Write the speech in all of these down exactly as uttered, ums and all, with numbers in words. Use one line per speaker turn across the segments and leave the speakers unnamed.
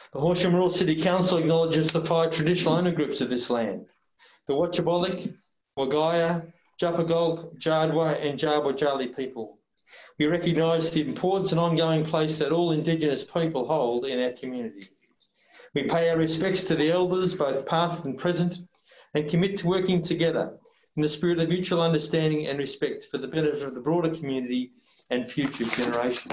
The Horsham Rural City Council acknowledges the five traditional owner groups of this land: the Watchabolik, Wagaya, Japagolk, Jardwa and Jarbojali people. We recognise the important and ongoing place that all Indigenous people hold in our community. We pay our respects to the elders, both past and present, and commit to working together in the spirit of mutual understanding and respect for the benefit of the broader community and future generations.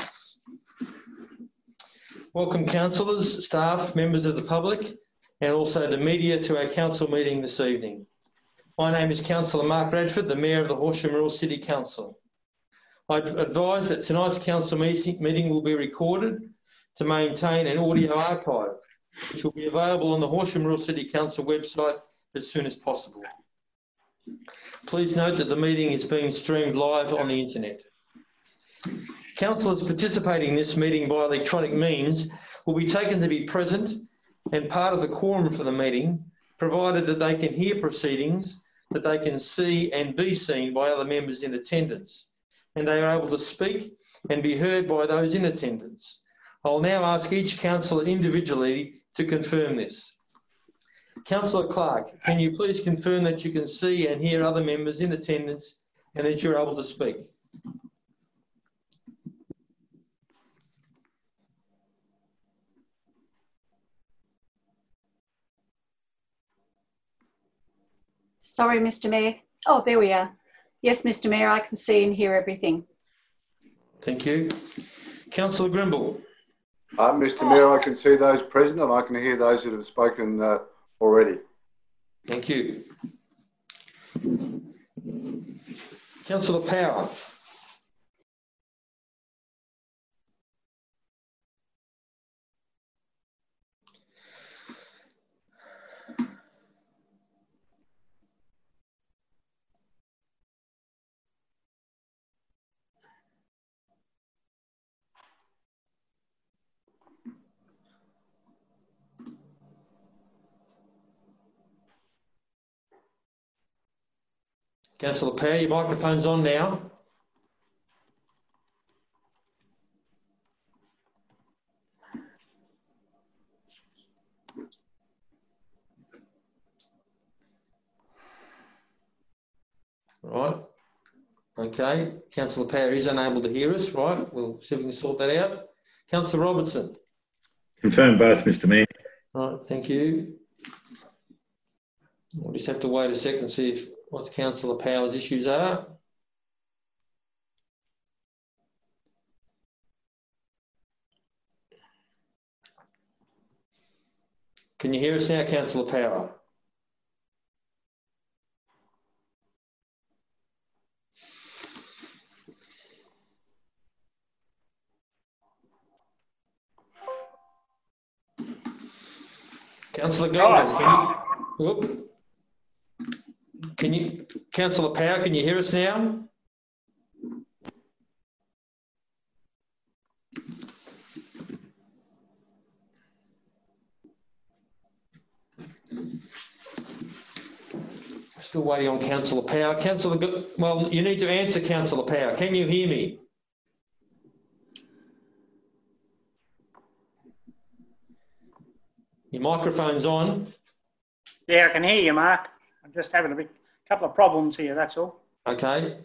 Welcome councillors, staff, members of the public and also the media to our council meeting this evening. My name is Councillor Mark Radford, the Mayor of the Horsham Rural City Council. I advise that tonight's council meeting will be recorded to maintain an audio archive, which will be available on the Horsham Rural City Council website as soon as possible. Please note that the meeting is being streamed live on the internet. Councillors participating in this meeting by electronic means will be taken to be present and part of the quorum for the meeting, provided that they can hear proceedings, that they can see and be seen by other members in attendance, and they are able to speak and be heard by those in attendance. I'll now ask each councillor individually to confirm this. Councillor Clark, can you please confirm that you can see and hear other members in attendance and that you're able to speak?
Sorry, Mister Mayor. Oh, there we are. Yes, Mister Mayor, I can see and hear everything.
Thank you. Councillor Grimble.
Uh, Mister Mayor, I can see those present and I can hear those that have spoken uh, already.
Thank you. Councillor Power. Councillor Power, your microphone's on now. Right. Okay. Councillor Power is unable to hear us. Right. We'll see if we can sort that out. Councillor Robertson.
Confirm both, Mister Mayor.
Right. Thank you. We'll just have to wait a second and see if what Councillor Power's issues are. Can you hear us now, Councillor Power? Councillor Gomez, can you, whoop. Can you, Councillor Power, can you hear us now? Still waiting on Councillor Power. Councillor, well, you need to answer Councillor Power. Can you hear me? Your microphone's on.
Yeah, I can hear you, Mark. I'm just having a big couple of problems here, that's all.
Okay.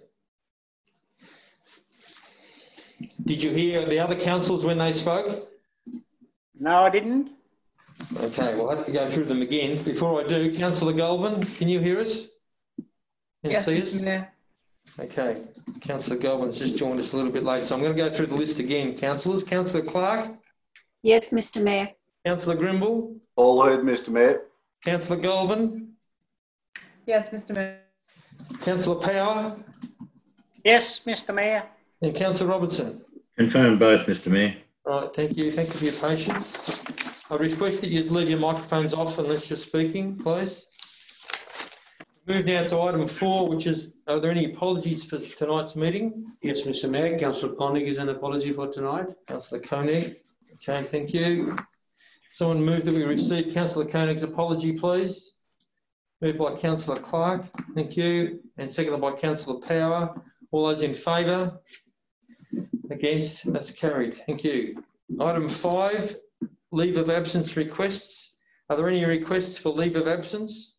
Did you hear the other councillors when they spoke?
No, I didn't.
Okay, we'll have to go through them again. Before I do, Councillor Goulburn, can you hear us? And
yes,
see
Mister
us?
Mayor.
Okay, Councillor Goulburn's just joined us a little bit late, so I'm going to go through the list again. Councillors, Councillor Clark?
Yes, Mister Mayor.
Councillor Grimble?
All heard, Mister Mayor.
Councillor Goulburn?
Yes, Mister Mayor.
Councillor Power?
Yes, Mister Mayor.
And Councillor Robertson?
Confirm both, Mister Mayor.
Right, thank you. Thank you for your patience. I request that you leave your microphones off unless you're speaking, please. Move now to item four, which is, are there any apologies for tonight's meeting?
Yes, Mister Mayor. Councillor Koenig is an apology for tonight.
Councillor Koenig. Okay, thank you. Someone move that we receive Councillor Koenig's apology, please. Moved by Councillor Clark. Thank you. And seconded by Councillor Power. All those in favour? Against? That's carried. Thank you. Item five, leave of absence requests. Are there any requests for leave of absence?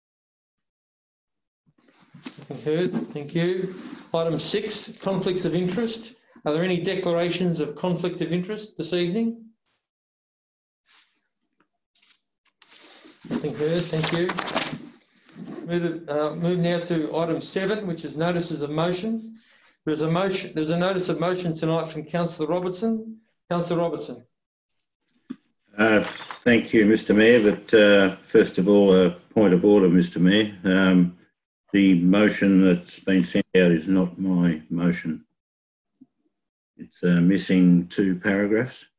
Nothing heard. Thank you. Item six, conflicts of interest. Are there any declarations of conflict of interest this evening? Nothing heard. Thank you. Move, uh, move now to item seven, which is notices of motion. There's a motion. There's a notice of motion tonight from Councillor Robertson. Councillor Robertson.
Uh, thank you, Mister Mayor. But uh, first of all, a point of order, Mister Mayor. Um, the motion that's been sent out is not my motion. It's uh, missing two paragraphs.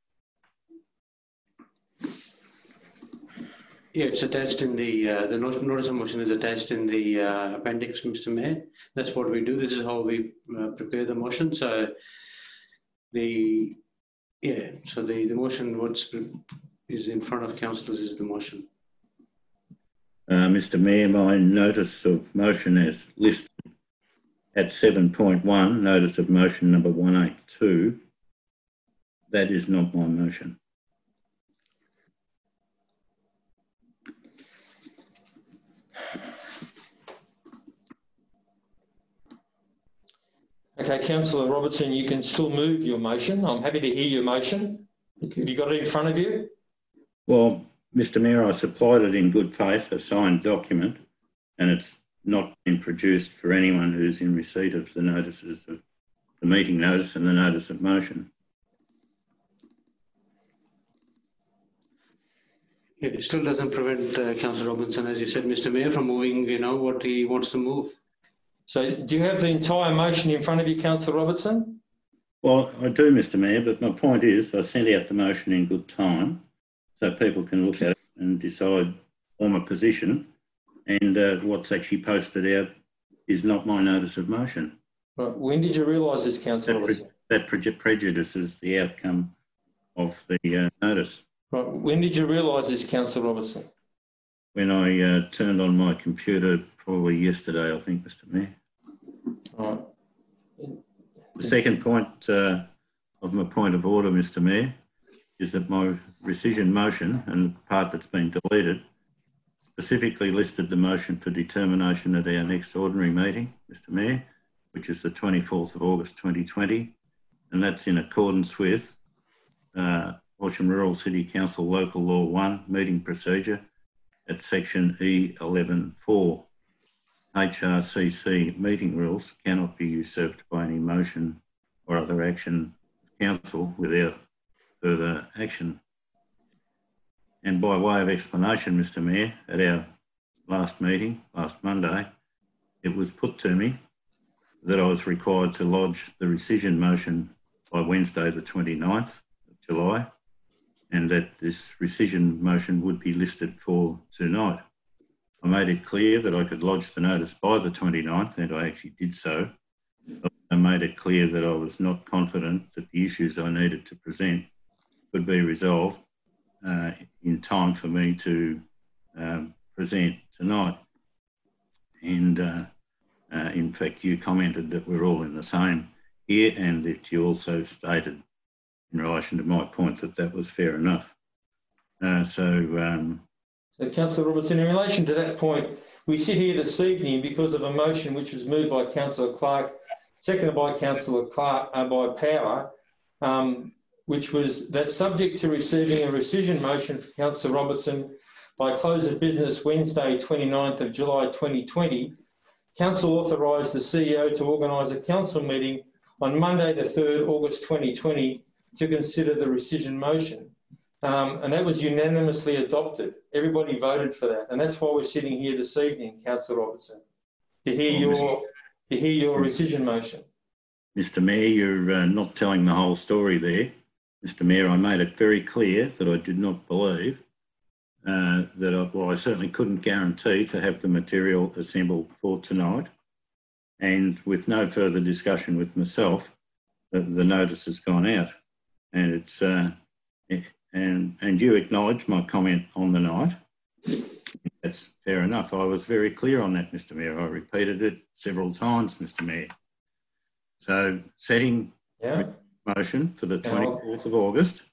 Yeah, it's attached in the, uh, the not- notice of motion is attached in the uh, appendix, Mister Mayor. That's what we do. This is how we uh, prepare the motion. So the, yeah, so the, the motion what's is in front of councillors is the motion.
Uh, Mister Mayor, my notice of motion is listed at seven point one, notice of motion number one eighty-two. That is not my motion.
Okay, Councillor Robertson, you can still move your motion. I'm happy to hear your motion. Have you got it in front of you?
Well, Mister Mayor, I supplied it in good faith, a signed document, and it's not been produced for anyone who's in receipt of the notices of the meeting notice and the notice of motion.
Yeah, it still doesn't prevent uh, Councillor Robinson, as you said, Mister Mayor, from moving, you know, what he wants to move.
So do you have the entire motion in front of you, Councillor Robertson?
Well, I do, Mister Mayor, but my point is I sent out the motion in good time so people can look at it and decide on my position, and uh, what's actually posted out is not my notice of motion.
Right. When did you realise this, Councillor
That, pre-
Robertson?
that pre- prejudices the outcome of the uh, notice.
Right. When did you realise this, Councillor Robertson?
When I uh, turned on my computer, probably yesterday, I think, Mister Mayor.
Right.
The second point uh, of my point of order, Mister Mayor, is that my rescission motion and the part that's been deleted specifically listed the motion for determination at our next ordinary meeting, Mister Mayor, which is the twenty-fourth of August twenty twenty, and that's in accordance with uh, Horsham Rural City Council Local Law one meeting procedure at section E eleven four. H R C C meeting rules cannot be usurped by any motion or other action of council without further action. And by way of explanation, Mister Mayor, at our last meeting, last Monday, it was put to me that I was required to lodge the rescission motion by Wednesday the twenty-ninth of July, and that this rescission motion would be listed for tonight. I made it clear that I could lodge the notice by the twenty-ninth, and I actually did so. I made it clear that I was not confident that the issues I needed to present could be resolved uh, in time for me to um, present tonight. And uh, uh, in fact, you commented that we're all in the same here, and that you also stated in relation to my point that that was fair enough. Uh, so, um,
So, Councillor Robertson, in relation to that point, we sit here this evening because of a motion which was moved by Councillor Clark, seconded by Councillor Clark, uh, by Power, um, which was that subject to receiving a rescission motion for Councillor Robertson by close of business Wednesday, twenty-ninth of July twenty twenty, Council authorised the C E O to organise a council meeting on Monday the third of August twenty twenty to consider the rescission motion. Um, and that was unanimously adopted. Everybody voted for that. And that's why we're sitting here this evening, Councillor Robertson, to hear
Well,
your,
Mister
to hear your rescission motion.
Mister Mayor, you're uh, not telling the whole story there. Mister Mayor, I made it very clear that I did not believe uh, that, I, well, I certainly couldn't guarantee to have the material assembled for tonight. And with no further discussion with myself, the, the notice has gone out. And it's, uh, and, and you acknowledge my comment on the night. That's fair enough. I was very clear on that, Mister Mayor. I repeated it several times, Mister Mayor. So setting
Yeah.
motion for the twenty-fourth of August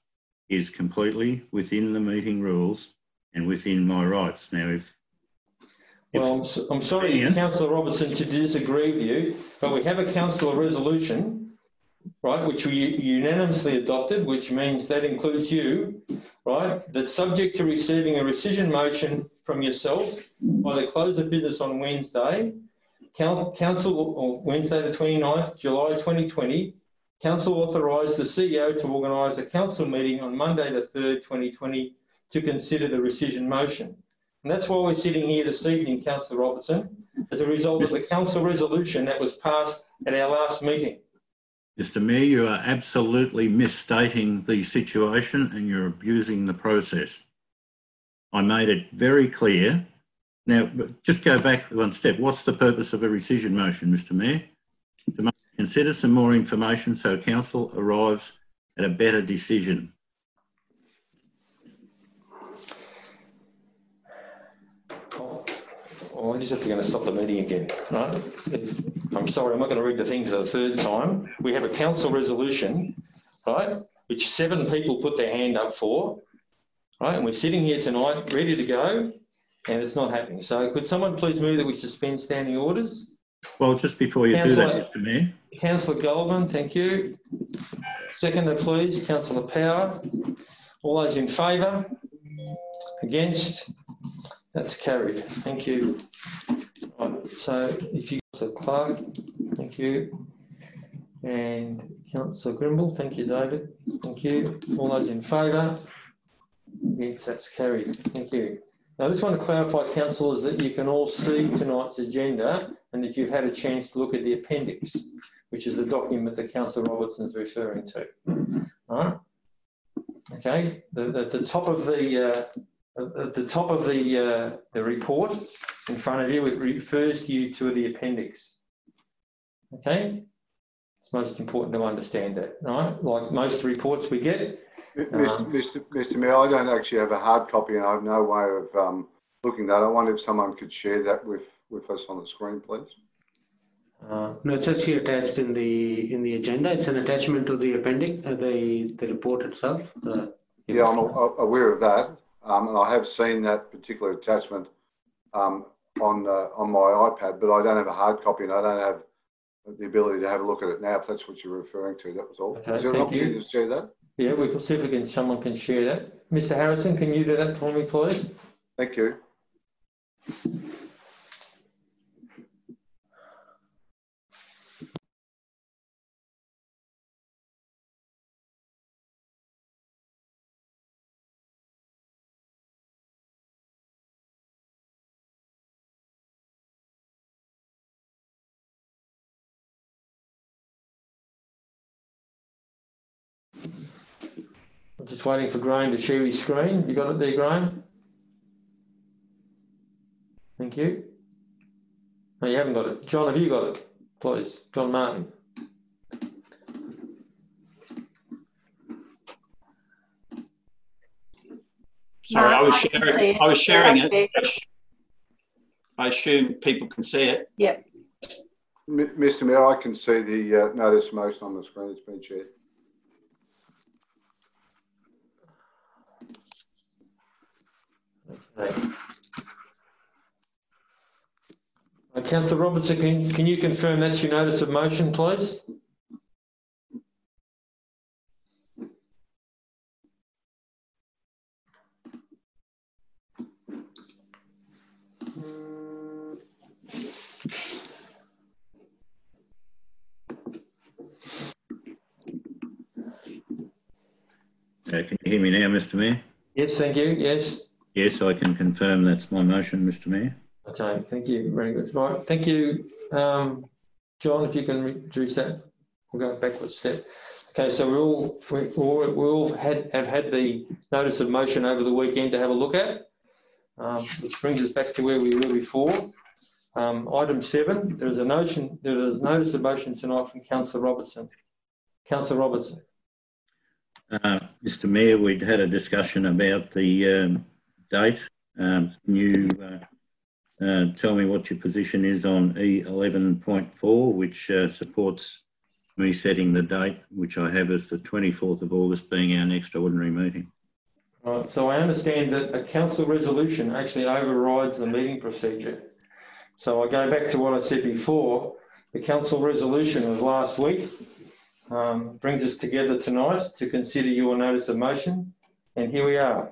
is completely within the meeting rules and within my rights. Now, if... if
Well, I'm, so, I'm sorry,
yes.
Councillor Robertson, to disagree with you, but we have a councillor resolution, right, which we unanimously adopted, which means that includes you, right, that's subject to receiving a rescission motion from yourself by the close of business on Wednesday, Council, or Wednesday the twenty-ninth, July twenty twenty, Council authorised the C E O to organise a council meeting on Monday the third, twenty twenty to consider the rescission motion. And that's why we're sitting here this evening, Councillor Robertson, as a result of the council resolution that was passed at our last meeting.
Mister Mayor, you are absolutely misstating the situation and you're abusing the process. I made it very clear. Now, just go back one step. What's the purpose of a rescission motion, Mister Mayor? To consider some more information so council arrives at a better decision.
Oh, I just have to going to stop the meeting again, right? I'm sorry, I'm not going to read the thing for the third time. We have a council resolution, right, which seven people put their hand up for, right, and we're sitting here tonight ready to go, and it's not happening. So could someone please move that we suspend standing orders?
Well, just before you
Councillor,
do that, Mister Mayor.
Councillor Goldman, thank you. Seconder, please. Councillor Power. All those in favour? Against? That's carried. Thank you. Right, so if you, Councillor Clark, thank you. And Councillor Grimble, thank you, David. Thank you. All those in favour? Yes, that's carried. Thank you. Now, I just want to clarify, councillors, that you can all see tonight's agenda and that you've had a chance to look at the appendix, which is the document that Councillor Robertson is referring to. All right. Okay. The, the, the top of the uh, at the top of the uh, the report in front of you, it refers you to the appendix. Okay. It's most important to understand that, right? Like most reports we get.
Mister
Um,
Mister Mister Mayor, I don't actually have a hard copy and I have no way of um, looking at that. I wonder if someone could share that with, with us on the screen, please.
Uh,
No, it's actually attached in the in the agenda. It's an attachment to the appendix, uh, the the report itself. Uh,
Yeah, I'm a- aware of that, um, and I have seen that particular attachment um, on uh, on my iPad, but I don't have a hard copy and I don't have the ability to have a look at it now. If that's what you're referring to, that was all.
Okay,
Is there an
thank
opportunity
you.
to share that?
Yeah, we can see if we can, someone can share that. Mister Harrison, can you do that for me, please?
Thank you.
I'm just waiting for Graham to share his screen. You got it there, Graham? Thank you. No, you haven't got it. John, have you got it? Please, John Martin.
Sorry, I was
I can see
sharing.
it.
I was sharing
Okay.
it. I assume people can see it.
Yep.
M- Mister Mayor, I can see the uh, notice of motion on the screen. It's been shared.
Okay. Uh, Councillor Robertson, can, can you confirm that's your notice of motion, please?
Uh, can you hear me now, Mister Mayor?
Yes, thank you. Yes.
Yes, I can confirm that's my motion, Mister Mayor.
Okay, thank you. Very good. Right, thank you. Um, John, if you can reduce that, we'll go backward step. Okay, so we all, we all, we all had, have had the notice of motion over the weekend to have a look at, um, which brings us back to where we were before. Um, item seven, there is a notion, there is a notice of motion tonight from Councillor Robertson. Councillor Robertson.
Uh, Mister Mayor, we'd had a discussion about the um, date. Um, can you uh, uh, tell me what your position is on E eleven point four, which uh, supports me setting the date, which I have as the twenty-fourth of August being our next ordinary meeting.
Right, so I understand that a council resolution actually overrides the meeting procedure. So I go back to what I said before. The council resolution of last week um, brings us together tonight to consider your notice of motion, and here we are.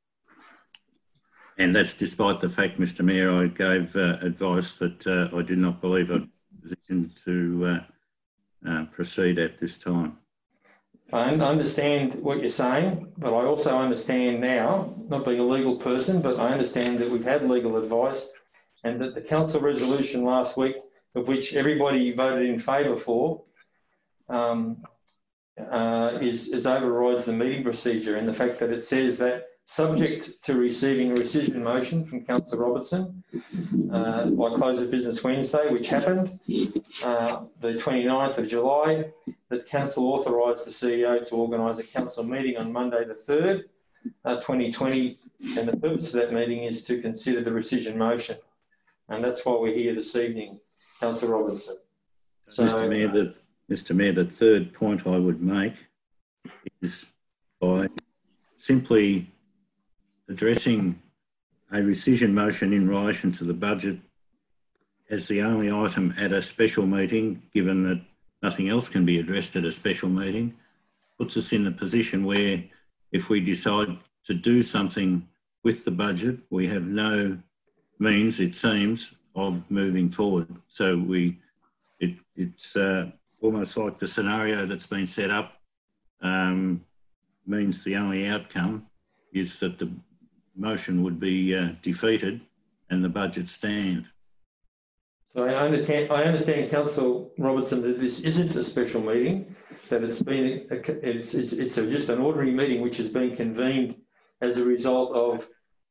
And that's despite the fact, Mister Mayor, I gave uh, advice that uh, I did not believe I'd be in a position to uh, uh, proceed at this time.
I understand what you're saying, but I also understand now, not being a legal person, but I understand that we've had legal advice and that the council resolution last week, of which everybody voted in favour for, um, uh, is, is overrides the meeting procedure, and the fact that it says that subject to receiving a rescission motion from Councillor Robertson uh, by close of business Wednesday, which happened uh, the twenty-ninth of July, that Council authorised the C E O to organise a council meeting on Monday the third, uh, twenty twenty, and the purpose of that meeting is to consider the rescission motion. And that's why we're here this evening, Councillor Robertson. So,
Mister Mayor, the, Mister Mayor, the third point I would make is by simply addressing a rescission motion in relation to the budget as the only item at a special meeting, given that nothing else can be addressed at a special meeting, puts us in a position where if we decide to do something with the budget, we have no means, it seems, of moving forward. So we, it, it's uh, almost like the scenario that's been set up um, means the only outcome is that the motion would be uh, defeated and the budget stand.
So I understand, I understand, Councillor Robertson, that this isn't a special meeting, that it's been, a, it's, it's, it's a, just an ordinary meeting which has been convened as a result of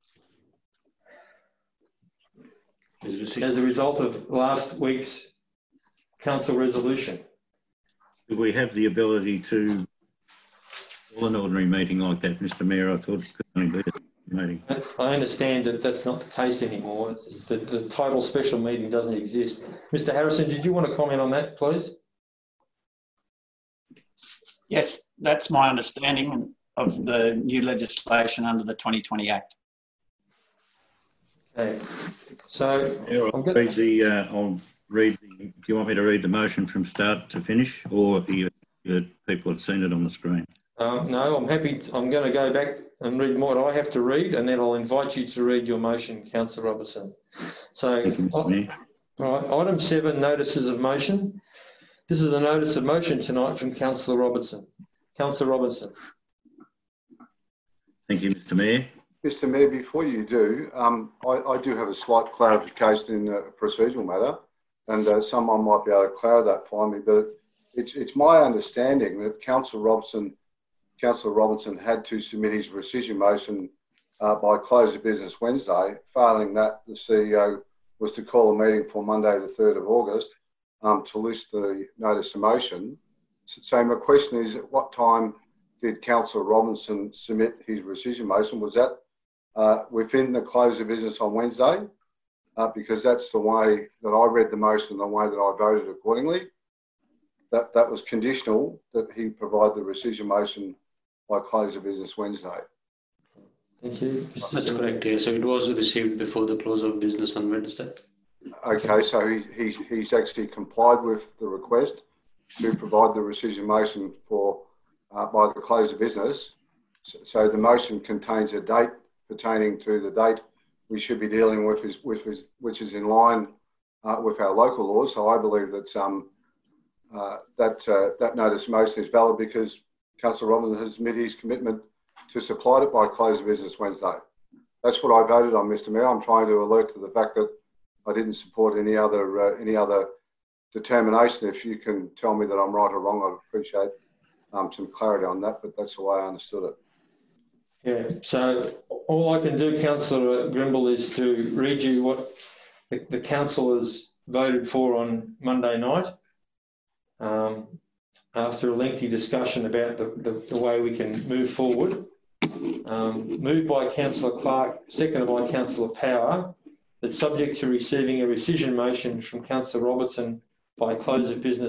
as a result of last week's council resolution.
Do we have the ability to call an ordinary meeting like that, Mister Mayor? I thought it could only be a meeting.
I understand that that's not the case anymore. It's the, the title special meeting doesn't exist. Mister Harrison, did you want to comment on that, please?
Yes, that's my understanding of the new legislation under the twenty twenty Act.
Okay. So
Yeah, I'll read the. Uh, I'll read. The, do you want me to read the motion from start to finish, or you, the people have seen it on the screen?
Um, no, I'm happy. To, I'm going to go back and read what I have to read, and then I'll invite you to read your motion, Councillor Robertson. So,
Thank you, Mister Mayor.
Right, item seven, notices of motion. This is a notice of motion tonight from Councillor Robertson. Councillor Robertson.
Thank you, Mister Mayor.
Mister Mayor, before you do, um, I, I do have a slight clarification in a procedural matter, and uh, someone might be able to clarify that for me, but it's, it's my understanding that Councillor Robertson, Councillor Robinson had to submit his rescission motion uh, by close of business Wednesday. Failing that, the C E O was to call a meeting for Monday the third of August um, to list the notice of motion. So, so my question is, at what time did Councillor Robinson submit his rescission motion? Was that uh, within the close of business on Wednesday? Uh, because that's the way that I read the motion, the way that I voted accordingly. That, that was conditional that he provide the rescission motion by close of business Wednesday.
Thank you.
That's correct, yeah. So it was received before the close of business on Wednesday.
Okay, so he, he's, he's actually complied with the request to provide the rescission motion for uh, by the close of business. So, so the motion contains a date pertaining to the date we should be dealing with, is, with is, which is in line uh, with our local laws. So I believe that um, uh, that uh, that notice of motion is valid because Councillor Robinson has made his commitment to supply it by close of business Wednesday. That's what I voted on, Mister Mayor. I'm trying to alert to the fact that I didn't support any other uh, any other determination. If you can tell me that I'm right or wrong, I'd appreciate um, some clarity on that, but that's the way I understood it.
Yeah, so all I can do, Councillor Grimble, is to read you what the, the councillors voted for on Monday night um, after a lengthy discussion about the, the, the way we can move forward. Um, moved by Councillor Clark, seconded by Councillor Power, that subject to receiving a rescission motion from Councillor Robertson by close of business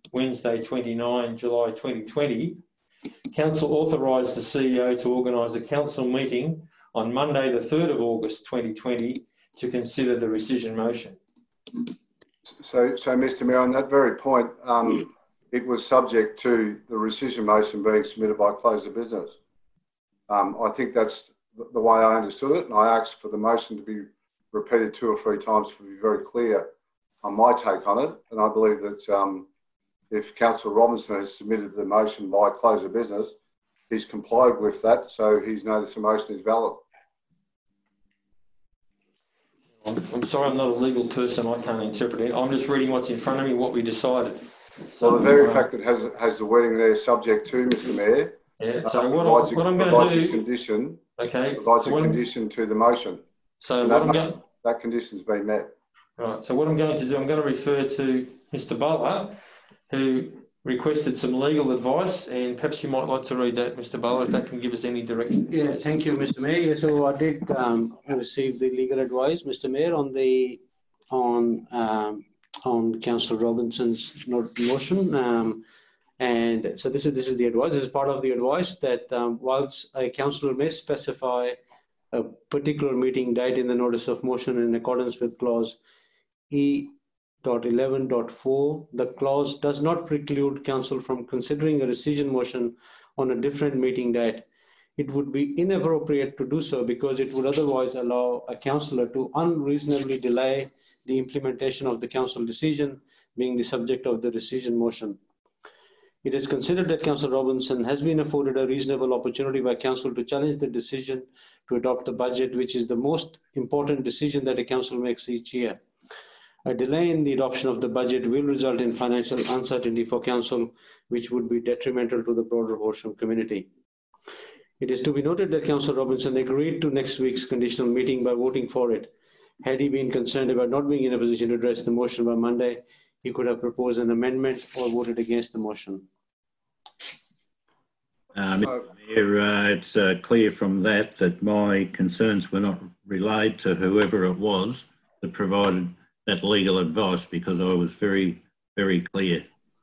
Wednesday, the twenty-ninth of July twenty twenty, Council authorised the C E O to organise a council meeting on Monday, the third of August twenty twenty, to consider the rescission motion.
So, so Mister Mayor, on that very point, um, it was subject to the rescission motion being submitted by close of business. Um, I think that's the way I understood it, and I asked for the motion to be repeated two or three times to be very clear on my take on it. And I believe that um, if Councillor Robinson has submitted the motion by close of business, he's complied with that, so his notice of motion is valid.
I'm, I'm sorry, I'm not a legal person. I can't interpret it. I'm just reading what's in front of me, what we decided. So
well, the very
uh,
fact that it has has the wording there, subject to, Mister Mayor.
Yeah. So
uh,
what,
provides
I, what
a,
I'm going to do,
a condition.
okay,
Provides
so
a
what
condition to the motion.
So
and
what
that,
I'm going,
that condition's been met.
Right. So what I'm going to do, I'm going to refer to Mister Butler, who requested some legal advice, and perhaps you might like to read that, Mister Butler, if that can give us any direction.
Yeah, thank you, Mister Mayor. So I did um, receive the legal advice, Mister Mayor, on the on um, on Councillor Robinson's motion, um, and so this is this is the advice. This is part of the advice that um, whilst a councillor may specify a particular meeting date in the notice of motion in accordance with clause E eleven point four, the clause does not preclude council from considering a rescission motion on a different meeting date. It would be inappropriate to do so because it would otherwise allow a councillor to unreasonably delay the implementation of the council decision being the subject of the rescission motion. It is considered that Councillor Robinson has been afforded a reasonable opportunity by council to challenge the decision to adopt the budget, which is the most important decision that a council makes each year. A delay in the adoption of the budget will result in financial uncertainty for council, which would be detrimental to the broader Horsham community. It is to be noted that Councillor Robinson agreed to next week's conditional meeting by voting for it. Had he been concerned about not being in a position to address the motion by Monday, he could have proposed an amendment or voted against the motion.
Uh, Mister Mayor, uh, it's uh, clear from that that my concerns were not relayed to whoever it was that provided that legal advice, because I was very, very clear.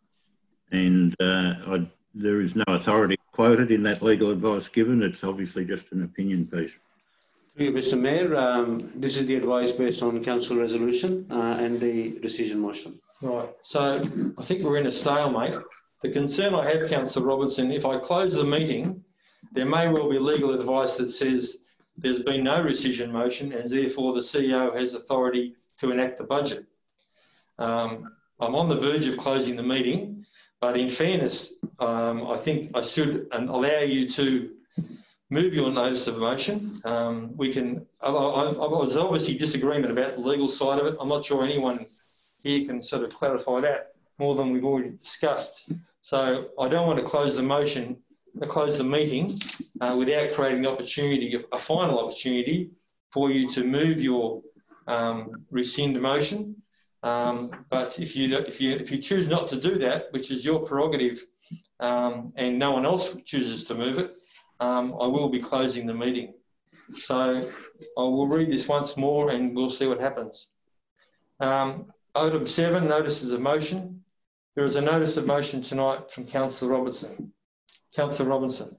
And uh, I, there is no authority quoted in that legal advice given. It's obviously just an opinion piece.
Thank you, Mister Mayor. Um, this is the advice based on council resolution uh, and the rescission motion.
Right. So I think we're in a stalemate. The concern I have, Councillor Robinson, if I close the meeting, there may well be legal advice that says there's been no rescission motion and therefore the C E O has authority to enact the budget. Um, I'm on the verge of closing the meeting, but in fairness, um, I think I should allow you to move your notice of motion. Um, we can, I, I, I was obviously disagreement about the legal side of it. I'm not sure anyone here can sort of clarify that more than we've already discussed. So I don't want to close the motion, uh, close the meeting uh, without creating the opportunity, a final opportunity for you to move your um, rescind motion. Um, but if you, if, you, if you choose not to do that, which is your prerogative, um, and no one else chooses to move it, um, I will be closing the meeting. So I will read this once more and we'll see what happens. Um, item seven, notices of motion. There is a notice of motion tonight from Councillor Robinson. Councillor Robinson.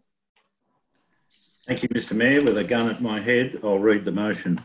Thank you, Mister Mayor. With a gun at my head, I'll read the motion.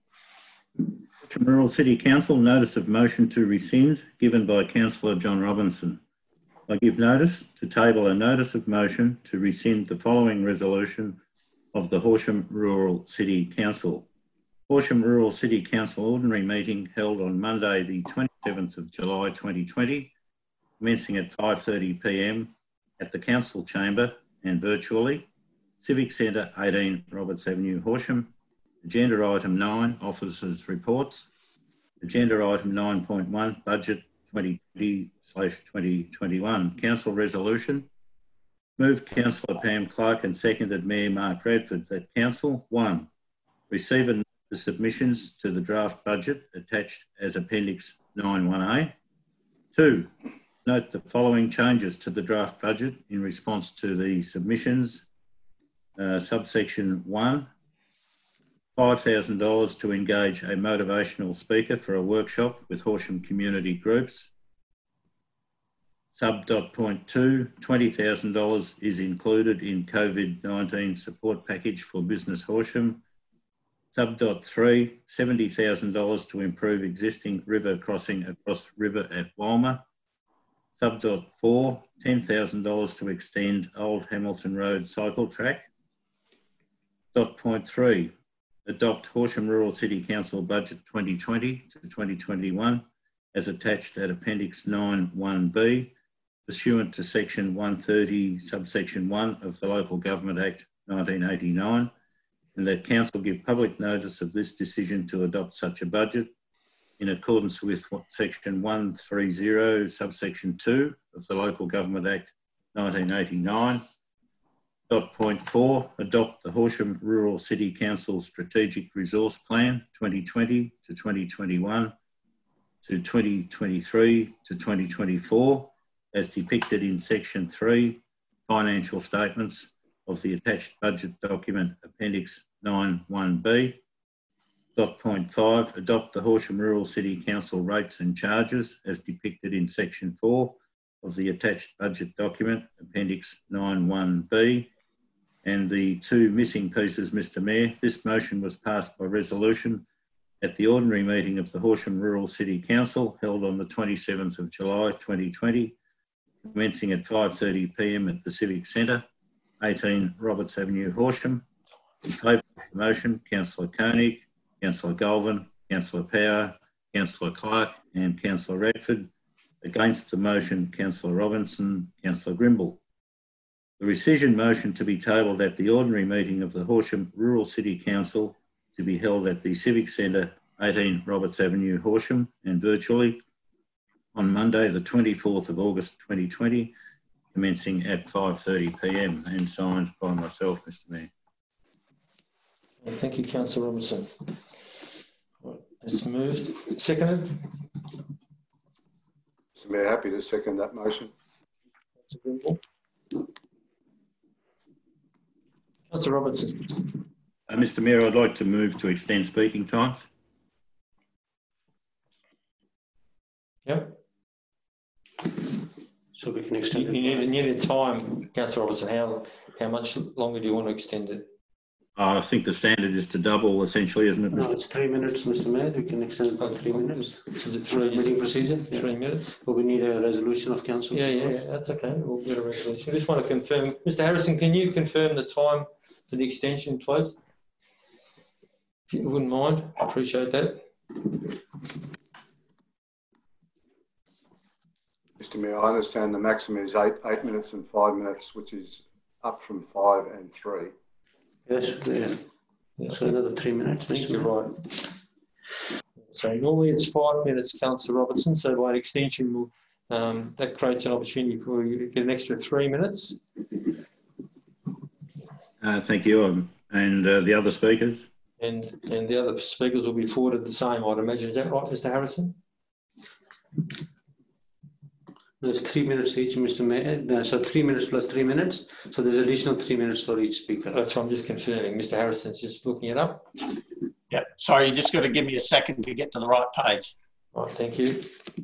Horsham Rural City Council notice of motion to rescind given by Councillor John Robinson. I give notice to table a notice of motion to rescind the following resolution of the Horsham Rural City Council. Horsham Rural City Council ordinary meeting held on Monday the twenty-seventh of July twenty twenty, commencing at five thirty p m at the Council Chamber and virtually, Civic Centre eighteen Roberts Avenue, Horsham. Agenda item nine, officers' reports. Agenda item nine point one, budget twenty twenty slash twenty twenty-one. Council resolution. Moved Councillor Pam Clark and seconded Mayor Mark Radford that Council, one, receive and the submissions to the draft budget attached as Appendix nine one A. Two, note the following changes to the draft budget in response to the submissions. Uh, subsection one, five thousand dollars to engage a motivational speaker for a workshop with Horsham community groups. Sub dot point two, twenty thousand dollars is included in COVID nineteen support package for Business Horsham. Sub dot three, seventy thousand dollars to improve existing river crossing across river at Walmer. Sub dot four, ten thousand dollars to extend Old Hamilton Road cycle track. Dot point three, adopt Horsham Rural City Council Budget twenty twenty to twenty twenty-one as attached at Appendix nine one B, pursuant to Section one thirty, subsection one of the Local Government Act nineteen eighty-nine, and that Council give public notice of this decision to adopt such a budget in accordance with Section one thirty, subsection two of the Local Government Act nineteen eighty-nine. Dot point four, adopt the Horsham Rural City Council Strategic Resource Plan twenty twenty to twenty twenty-one to twenty twenty-three to twenty twenty-four as depicted in Section three, financial statements of the attached budget document Appendix nine one B. Dot point five, adopt the Horsham Rural City Council rates and charges as depicted in Section four of the attached budget document Appendix nine one B. And the two missing pieces, Mister Mayor, this motion was passed by resolution at the ordinary meeting of the Horsham Rural City Council held on the twenty-seventh of July twenty twenty, commencing at five thirty p m at the Civic Centre, eighteen Roberts Avenue, Horsham. In favour of the motion, Councillor Koenig, Councillor Galvin, Councillor Power, Councillor Clark and Councillor Radford. Against the motion, Councillor Robinson, Councillor Grimble. The rescission motion to be tabled at the ordinary meeting of the Horsham Rural City Council to be held at the Civic Centre, eighteen Roberts Avenue, Horsham, and virtually on Monday, the twenty-fourth of August twenty twenty, commencing at five thirty p m and signed by myself, Mister Mayor.
Thank you, Councillor Robinson. Right, it's moved. Seconded.
Mister Mayor, happy to second that motion.
Councillor Grimble. Councillor Robertson.
Uh, Mister Mayor, I'd like to move to extend speaking times.
Yep.
So we can extend
You
it.
need, you need a time, Councillor Robertson. How, how much longer do you want to extend it?
Uh, I think the standard is to double, essentially, isn't it,
No,
Mister
it's three minutes, Mister Mayor. We can extend it by three minutes.
Is it three
Meeting procedure?
Three minutes?
But we need a resolution of council.
Yeah, yeah, yeah, that's okay. We'll get a resolution. I just want to confirm. Mister Harrison, can you confirm the time for the extension, please? If you wouldn't mind, I appreciate that.
Mister Mayor, I understand the maximum is eight, eight minutes and five minutes, which is up from five and three.
Yes, yeah.
Yeah.
So another three minutes.
I think you're right. So normally it's five minutes, Councillor Robertson. So by extension, we'll, um, that creates an opportunity for you to get an extra three minutes.
Uh, thank you. Um, and uh, the other speakers?
And and the other speakers will be forwarded the same, I'd imagine. Is that right, Mister Harrison?
There's three minutes each, Mister Mayor. No, so three minutes plus three minutes. So there's additional three minutes for each speaker.
That's what I'm just confirming. Mister Harrison's just looking it up.
Yeah, sorry, you just got to give me a second to get to the right page.
Right, thank you.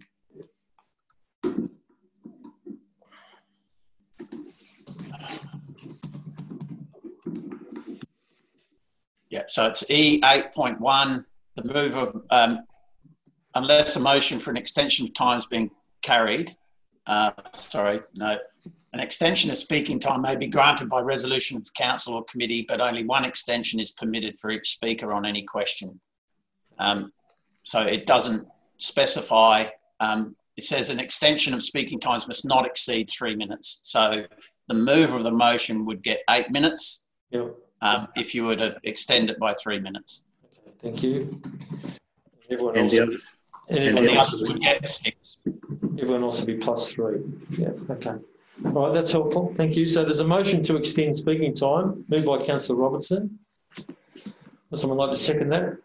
Yeah, so it's E eight point one, the move of, um, unless a motion for an extension of time has been carried, uh, sorry, no, an extension of speaking time may be granted by resolution of the council or committee, but only one extension is permitted for each speaker on any question. Um, so it doesn't specify, um, it says an extension of speaking times must not exceed three minutes. So the mover of the motion would get eight minutes.
Yep.
Um, if you were to extend it by three minutes.
Okay, thank you. Everyone
And
else,
the others?
and
And
everyone
the
else
others
will
would
be,
get six.
everyone else will be plus three. Yeah, okay. All right, that's helpful. Thank you. So there's a motion to extend speaking time, moved by Councillor Robertson. Would someone like to second that?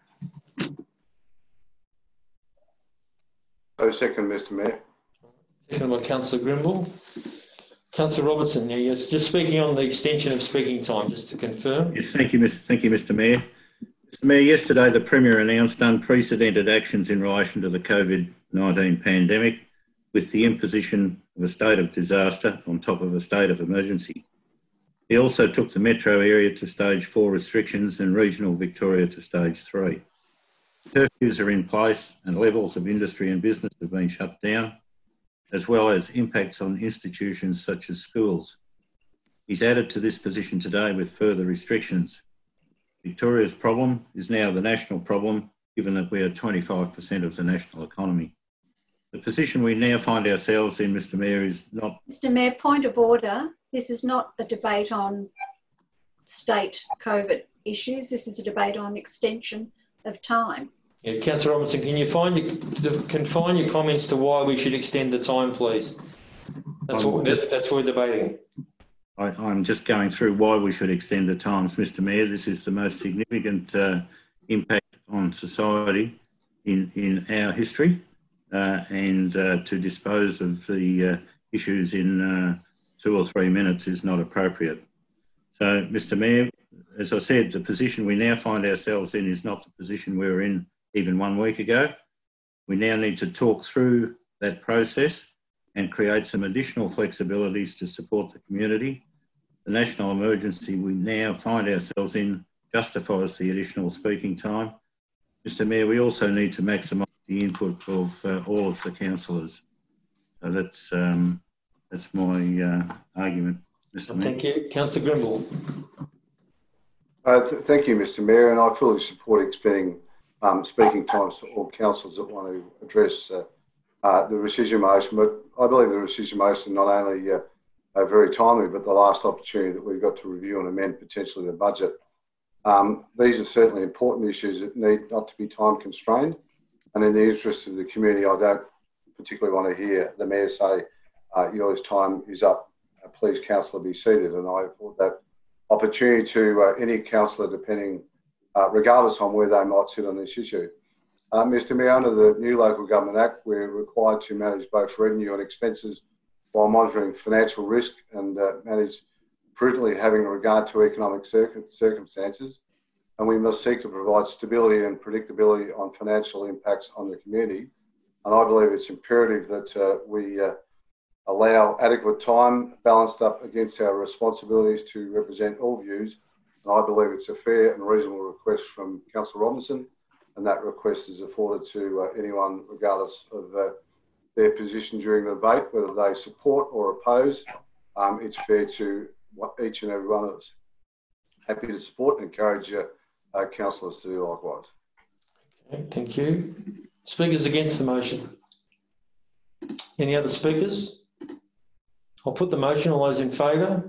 So second, Mister Mayor.
Seconded by Councillor Grimble. Councillor Robertson, yeah, yes, just speaking on the extension of speaking time, just to confirm.
Yes, thank you, Mister Thank you, Mister Mayor. Mister Mayor, yesterday the Premier announced unprecedented actions in relation to the COVID nineteen pandemic with the imposition of a state of disaster on top of a state of emergency. He also took the metro area to stage four restrictions and regional Victoria to stage three. Curfews are in place and levels of industry and business have been shut down, as well as impacts on institutions such as schools. He's added to this position today with further restrictions. Victoria's problem is now the national problem, given that we are twenty-five percent of the national economy. The position we now find ourselves in, Mr Mayor, is not...
Mr Mayor, point of order. This is not a debate on state COVID issues. This is a debate on extension of time.
Yeah, Councillor Robinson, can you find your, confine your comments to why we should extend the time, please? That's what just, that's, that's what we're debating.
I, I'm just going through why we should extend the times, Mr Mayor. This is the most significant uh, impact on society in, in our history, uh, and uh, to dispose of the uh, issues in uh, two or three minutes is not appropriate. So, Mr Mayor, as I said, the position we now find ourselves in is not the position we were in even one week ago. We now need to talk through that process and create some additional flexibilities to support the community. The national emergency we now find ourselves in justifies the additional speaking time. Mr Mayor, we also need to maximise the input of uh, all of the councillors. So that's, um, that's my uh, argument, Mr Mayor.
Thank you. Councillor Grimble.
Uh, th thank you, Mr Mayor, and I fully support expanding um, speaking times to all councillors that want to address uh, uh, the rescission motion. But I believe the rescission motion not only uh, uh, very timely, but the last opportunity that we've got to review and amend potentially the budget. Um, these are certainly important issues that need not to be time constrained. And in the interest of the community, I don't particularly want to hear the Mayor say, uh, yours time is up, uh, please councillor be seated. And I thought that opportunity to uh, any councillor, depending, uh, regardless on where they might sit on this issue. Uh, Mr Mayor, under the new Local Government Act, we're required to manage both revenue and expenses while monitoring financial risk and uh, manage prudently having regard to economic circumstances. And we must seek to provide stability and predictability on financial impacts on the community. And I believe it's imperative that uh, we uh, allow adequate time balanced up against our responsibilities to represent all views. And I believe it's a fair and reasonable request from Councillor Robinson, and that request is afforded to uh, anyone regardless of uh, their position during the debate, whether they support or oppose. Um, it's fair to each and every one of us. Happy to support and encourage uh, uh, councillors to do likewise.
Okay, thank you. Speakers against the motion? Any other speakers? I'll put the motion. All those in favour?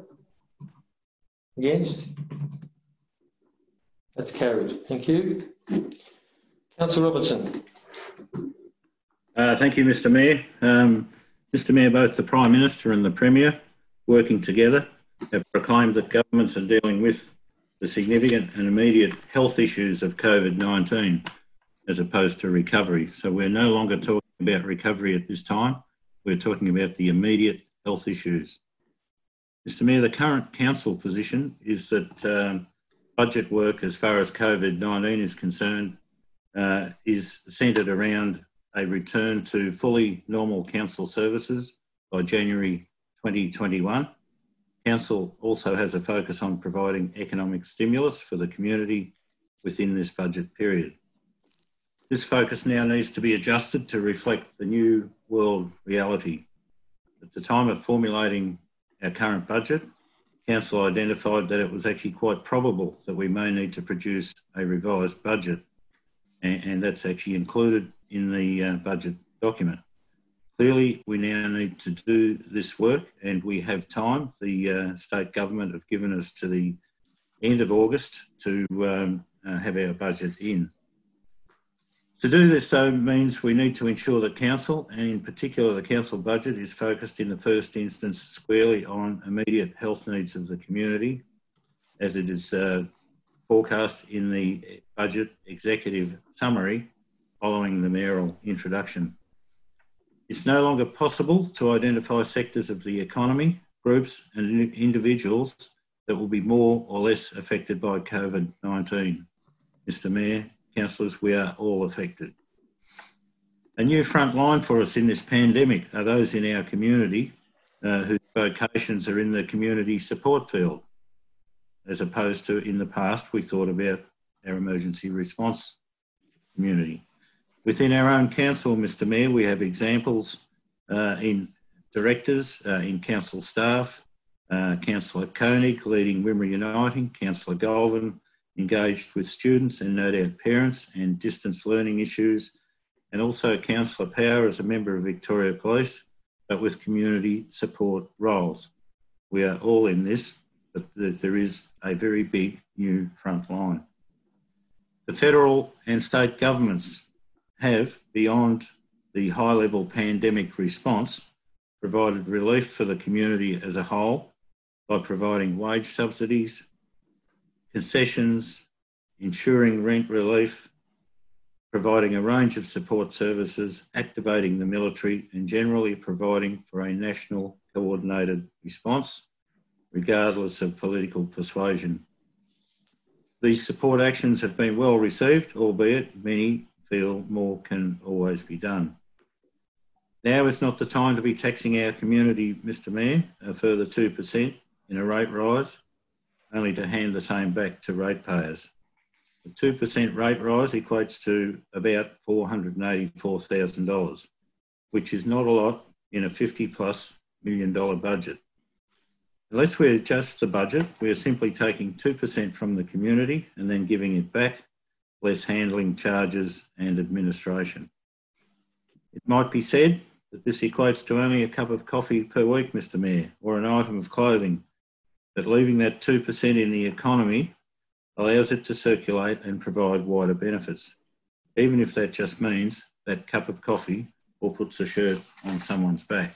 Against? That's carried. Thank you. Councillor Robertson.
Uh, thank you, Mr Mayor. Um, Mr Mayor, both the Prime Minister and the Premier, working together, have proclaimed that governments are dealing with the significant and immediate health issues of COVID nineteen as opposed to recovery. So we're no longer talking about recovery at this time. We're talking about the immediate health issues. Mr Mayor, the current council position is that um, budget work as far as COVID nineteen is concerned uh, is centred around a return to fully normal council services by January twenty twenty-one. Council also has a focus on providing economic stimulus for the community within this budget period. This focus now needs to be adjusted to reflect the new world reality. At the time of formulating our current budget, Council identified that it was actually quite probable that we may need to produce a revised budget, and, and that's actually included in the uh, budget document. Clearly, we now need to do this work, and we have time. The uh, state government have given us to the end of August to um, uh, have our budget in. To do this, though, means we need to ensure that council, and in particular the council budget, is focused in the first instance squarely on immediate health needs of the community, as it is uh, forecast in the budget executive summary following the mayoral introduction. It's no longer possible to identify sectors of the economy, groups and individuals that will be more or less affected by COVID nineteen. Mister Mayor, councillors, we are all affected. A new front line for us in this pandemic are those in our community uh, whose vocations are in the community support field, as opposed to in the past we thought about our emergency response community. Within our own council, Mister Mayor, we have examples uh, in directors, uh, in council staff, uh, Councillor Koenig leading Wimmera Uniting, Councillor Golvan engaged with students and no doubt parents and distance learning issues, and also Councillor Power as a member of Victoria Police, but with community support roles. We are all in this, but there is a very big new front line. The federal and state governments have, beyond the high-level pandemic response, provided relief for the community as a whole by providing wage subsidies, concessions, ensuring rent relief, providing a range of support services, activating the military, and generally providing for a national coordinated response, regardless of political persuasion. These support actions have been well received, albeit many feel more can always be done. Now is not the time to be taxing our community, Mister Mayor, a further two percent in a rate rise, only to hand the same back to ratepayers. The two percent rate rise equates to about four hundred eighty-four thousand dollars, which is not a lot in a fifty plus million dollar budget. Unless we adjust the budget, we are simply taking two percent from the community and then giving it back, less handling charges and administration. It might be said that this equates to only a cup of coffee per week, Mister Mayor, or an item of clothing, but leaving that two percent in the economy allows it to circulate and provide wider benefits, even if that just means that cup of coffee or puts a shirt on someone's back.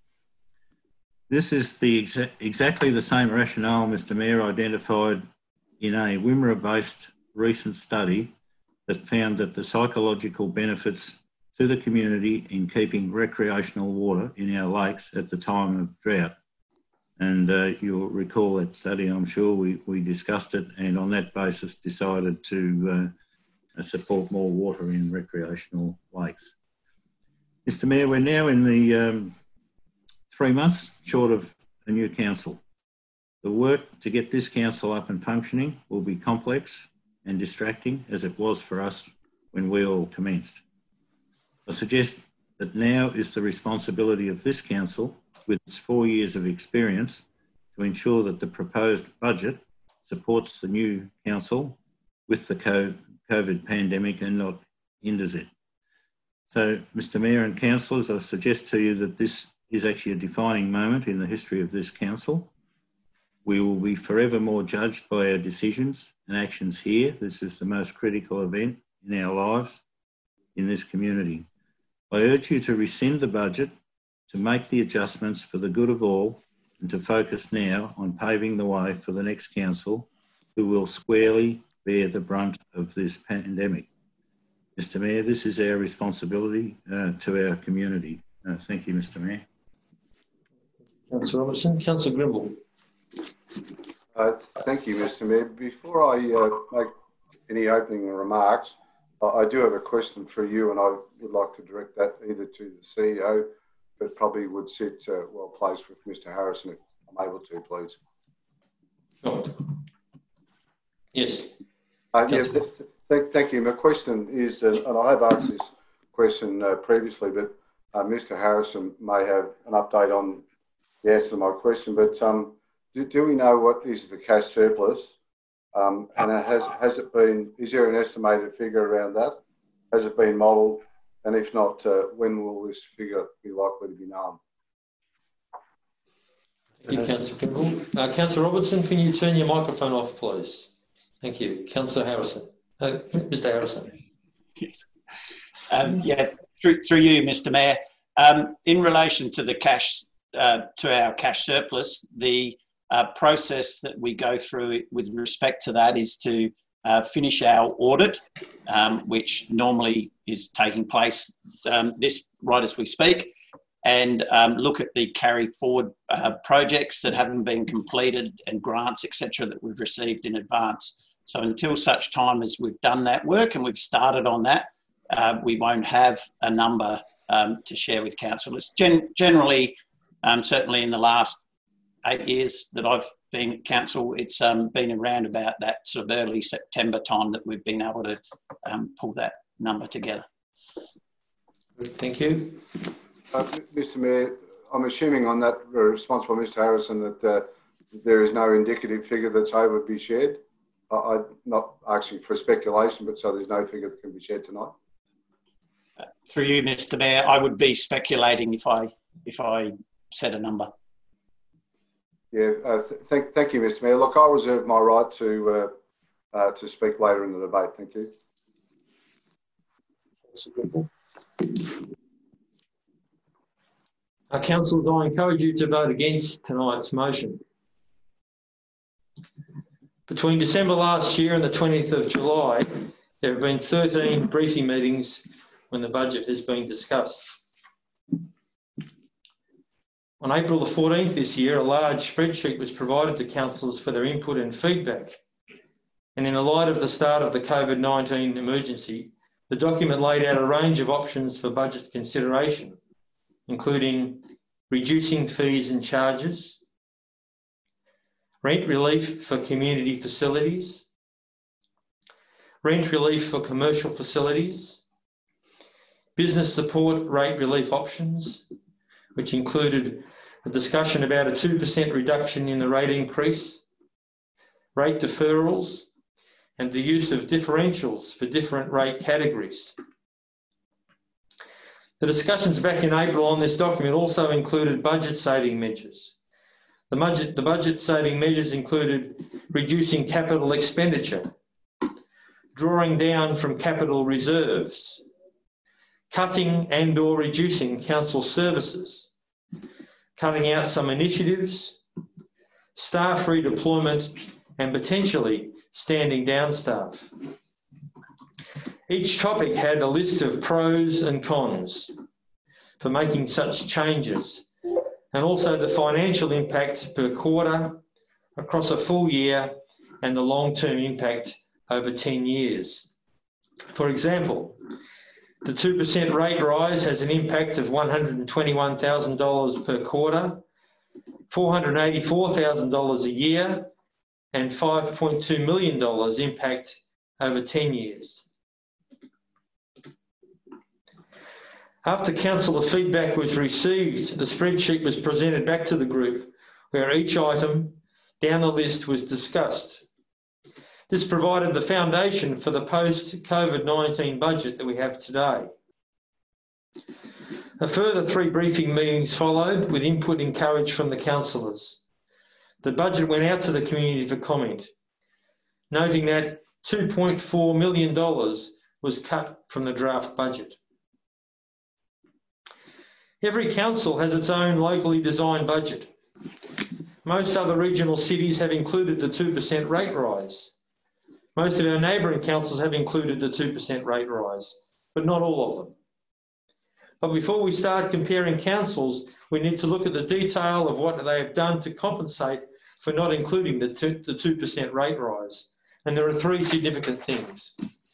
This is the exa exactly the same rationale, Mister Mayor, identified in a Wimmera-based recent study that found that the psychological benefits to the community in keeping recreational water in our lakes at the time of drought. And uh, you'll recall that study, I'm sure we, we discussed it, and on that basis decided to uh, support more water in recreational lakes. Mister Mayor, we're now in the um, three months short of a new council. The work to get this council up and functioning will be complex and distracting, as it was for us when we all commenced. I suggest that now is the responsibility of this council, with its four years of experience, to ensure that the proposed budget supports the new council with the COVID pandemic and not hinders it. So, Mister Mayor and councillors, I suggest to you that this is actually a defining moment in the history of this council. We will be forever more judged by our decisions and actions here. This is the most critical event in our lives in this community. I urge you to rescind the budget, to make the adjustments for the good of all, and to focus now on paving the way for the next council, who will squarely bear the brunt of this pandemic. Mister Mayor, this is our responsibility uh, to our community. Uh, thank you, Mister Mayor.
Councillor Robertson. Councillor Grimble.
Uh, thank you, Mister Mayor. Before I uh, make any opening remarks, uh, I do have a question for you, and I would like to direct that either to the C E O, but probably would sit uh, well placed with Mister Harrison if I'm able to, please.
Oh. Yes.
Uh, yeah, th th thank you. My question is, uh, and I have asked this question uh, previously, but uh, Mister Harrison may have an update on the answer to my question. But um, do, do we know what is the cash surplus? Um, and has has it been? Is there an estimated figure around that? Has it been modelled? And if not, uh, when will this figure be likely to be known?
Thank you, Councillor Grimble. Uh, Councillor Robertson, can you turn your microphone off, please? Thank you. Councillor Harrison. Uh, Mister Harrison.
Yes. Um, yeah, through, through you, Mister Mayor. Um, in relation to the cash, uh, to our cash surplus, the uh, process that we go through with respect to that is to uh, finish our audit, um, which normally is taking place um, this right as we speak, and um, look at the carry forward uh, projects that haven't been completed and grants, et cetera, that we've received in advance. So until such time as we've done that work and we've started on that, uh, we won't have a number um, to share with council. It's gen generally Um, certainly in the last eight years that I've been at council, it's um, been around about that sort of early September time that we've been able to um, pull that number together.
Thank you.
Uh, Mister Mayor, I'm assuming on that response by Mister Harrison that uh, there is no indicative figure that's able to be shared. I, I'm not asking for speculation, but so there's no figure that can be shared tonight.
Uh, through you, Mister Mayor, I would be speculating if I if I said a number.
Yeah, uh, th thank, thank you, Mister Mayor. Look, I'll reserve my right to uh, uh, to speak later in the debate. Thank you.
Uh, councillors, I encourage you to vote against tonight's motion. Between December last year and the twentieth of July, there have been thirteen briefing meetings when the budget has been discussed. On April the fourteenth this year, a large spreadsheet was provided to councillors for their input and feedback. And in the light of the start of the COVID nineteen emergency, the document laid out a range of options for budget consideration, including reducing fees and charges, rent relief for community facilities, rent relief for commercial facilities, business support rate relief options, which included a discussion about a two percent reduction in the rate increase, rate deferrals, and the use of differentials for different rate categories. The discussions back in April on this document also included budget saving measures. The budget, the budget saving measures included reducing capital expenditure, drawing down from capital reserves, cutting and or reducing council services, cutting out some initiatives, staff redeployment, and potentially standing down staff. Each topic had a list of pros and cons for making such changes, and also the financial impact per quarter, across a full year, and the long-term impact over ten years. For example, the two percent rate rise has an impact of one hundred twenty-one thousand dollars per quarter, four hundred eighty-four thousand dollars a year, and five point two million dollars impact over ten years. After councillor feedback was received, the spreadsheet was presented back to the group, where each item down the list was discussed. This provided the foundation for the post-COVID nineteen budget that we have today. A further three briefing meetings followed, with input encouraged from the councillors. The budget went out to the community for comment, noting that two point four million dollars was cut from the draft budget. Every council has its own locally designed budget. Most other regional cities have included the two percent rate rise. Most of our neighbouring councils have included the two percent rate rise, but not all of them. But before we start comparing councils, we need to look at the detail of what they have done to compensate for not including the two percent rate rise. And there are three significant things.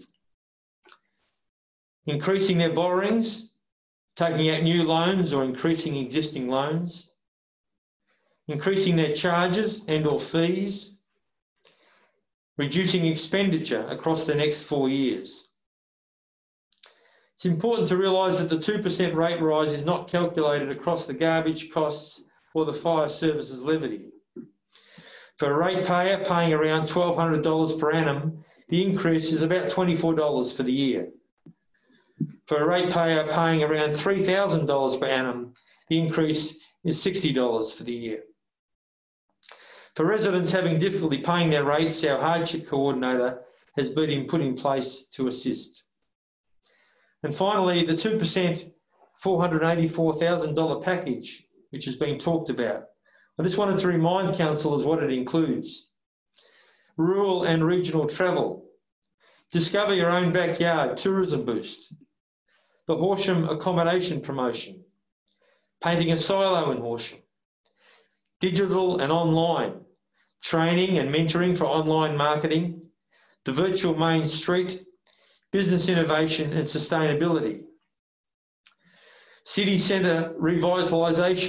Increasing their borrowings, taking out new loans or increasing existing loans, increasing their charges and or fees, reducing expenditure across the next four years. It's important to realise that the two percent rate rise is not calculated across the garbage costs or the fire services levy. For a ratepayer paying around one thousand two hundred dollars per annum, the increase is about twenty-four dollars for the year. For a ratepayer paying around three thousand dollars per annum, the increase is sixty dollars for the year. For residents having difficulty paying their rates, our hardship coordinator has been put in place to assist. And finally, the two percent four hundred eighty-four thousand dollars package, which has been talked about. I just wanted to remind councillors what it includes. Rural and regional travel, discover your own backyard tourism boost, the Horsham accommodation promotion, painting a silo in Horsham, digital and online, training and mentoring for online marketing, the virtual main street, business innovation and sustainability, city centre revitalisation,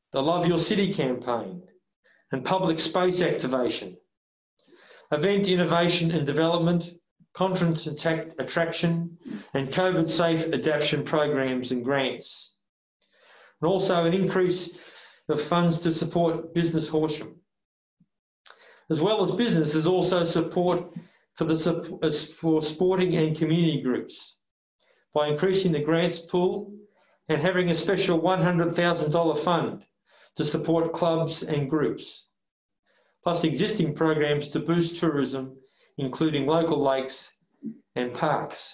the Love Your City campaign, and public space activation, event innovation and development, conference attraction, and COVID-safe adaptation programs and grants. And also an increase of funds to support Business Horsham. As well as business, there's also support for, the, for sporting and community groups by increasing the grants pool and having a special one hundred thousand dollars fund to support clubs and groups, plus existing programs to boost tourism, including local lakes and parks.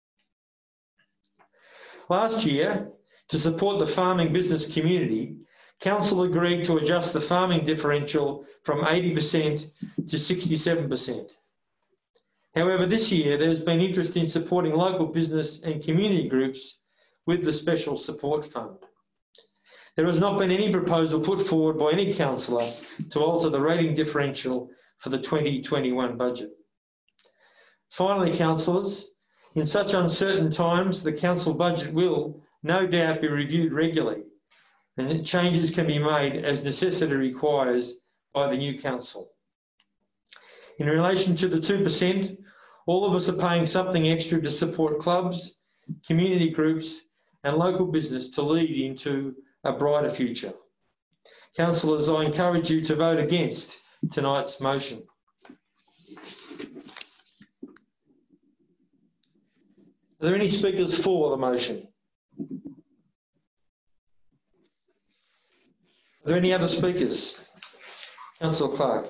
Last year, to support the farming business community, Council agreed to adjust the farming differential from eighty percent to sixty-seven percent. However, this year there's been interest in supporting local business and community groups with the Special Support Fund. There has not been any proposal put forward by any councillor to alter the rating differential for the twenty twenty-one budget. Finally, councillors, in such uncertain times, the council budget will no doubt be reviewed regularly, and changes can be made as necessity requires by the new council. In relation to the two percent, all of us are paying something extra to support clubs, community groups and local business to lead into a brighter future. Councillors, I encourage you to vote against tonight's motion. Are there any speakers for the motion? Are there any other speakers? Councillor Clark.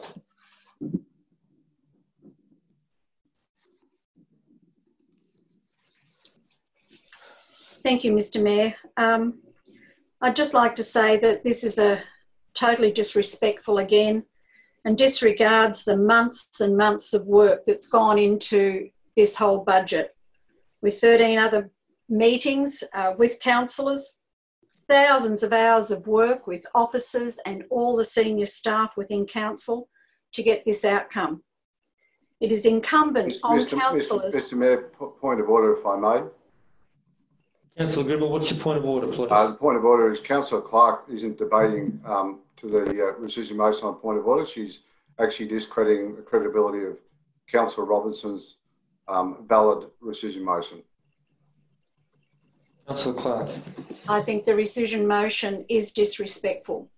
Thank you, Mister Mayor. Um, I'd just like to say that this is a totally disrespectful again and disregards the months and months of work that's gone into this whole budget. With thirteen other meetings uh, with councillors, thousands of hours of work with officers and all the senior staff within council to get this outcome. It is incumbent
Mister
on
Mister
councillors...
Mister Mayor, point of order, if I may.
Councillor Gribble, what's your point of order, please?
Uh, the point of order is Councillor Clark isn't debating um, to the uh, rescission motion on point of order. She's actually discrediting the credibility of Councillor Robinson's um, valid rescission motion.
Councillor Clark.
I think the rescission motion is disrespectful.